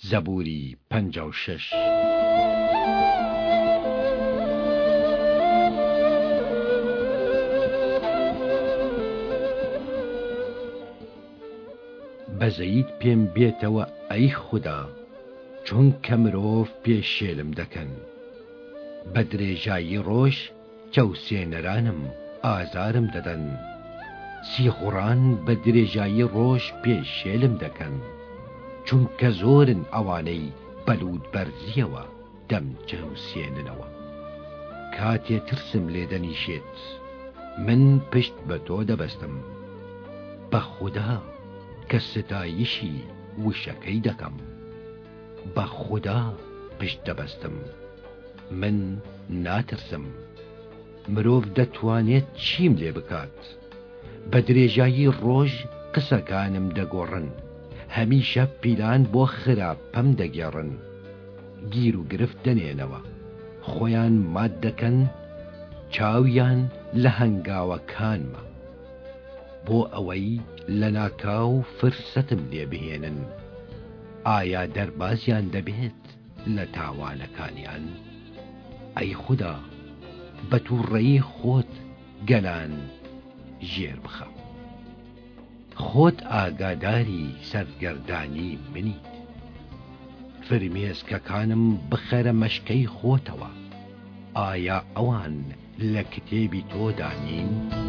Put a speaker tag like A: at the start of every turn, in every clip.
A: زەبووری 56. بەزەیت پێم بێتەوە ئەی خودا، چونکە مرۆڤ پێشێلم دەکەن. بە درێژایی ڕۆژ چەوسێنەرانم ئازارم دەدەن. سیخوڕان بە درێژایی ڕۆژ پێشێلم دەکەن، چونکە زۆرن ئەوانەی بەلوود بەرزیەوە دەم چەوسێننەوە. کاتێ ترسم لێ دەنیشێت، من پشت بە تۆ دەبەستم. بە خودا کە ستایشی وشەکەی دەکەم. بە خودا پشت دەبەستم، من ناترسم. مرۆڤ دەتوانێت چیم لێ بکات؟ بە درێژایی ڕۆژ قسەکانم دەگۆڕن، هەمیشە پیلان بۆ خراپەم دەگێڕن. گیر و گرفت دەنێنەوە، خۆیان مات دەکەن، چاویان لە هەنگاوەکانمە، بۆ ئەوەی لە ناکاو فرسەتم لێ بهێنن. ئایا دەربازیان دەبێت لە تاوانەکانیان؟ ئەی خودا، بە تووڕەیی خۆت گەلان ژێر بخە. خۆت ئاگاداری سەرگەردانی منیت. فرمێسکەکانم بخەرە مەشکەی خۆتەوە. ئایا ئەوان لە کتێبی تۆ دانین؟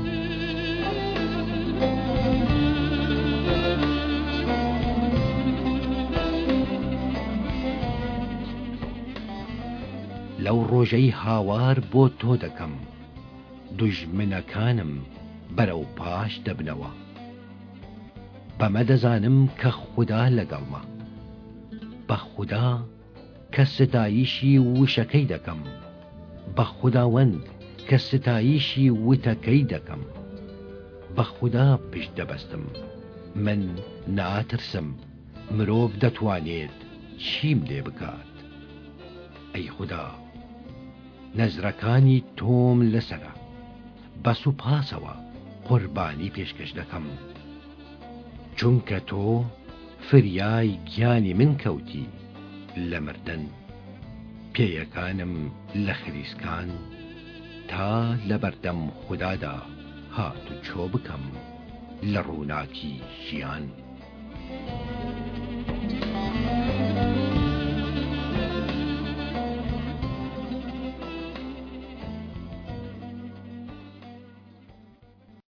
A: لەو ڕۆژەی هاوار بۆ تۆ دەکەم، دوژمنەکانم بەرەو پاش دەبنەوە. بەمە دەزانم کە خودا لەگەڵمە. بە خودا کە ستایشی وشەکەی دەکەم. بە خوداوەند کە ستایشی وتەکەی دەکەم. بە خودا پشت دەبەستم، من ناترسم. مرۆڤ دەتوانێت چیم لێ بکات؟ ئەی خودا، نەزرەکانی تۆم لەسەرە. بە سوپاسەوە قوربانی پێشکەش دەکەم، چونکە تۆ فریای گیانی من کەوتی لە مردن. پێیەکانم لە خلیسکان، تا لە بەردەم خودادا هات و چۆ بکەم لە ڕووناکی ژیان.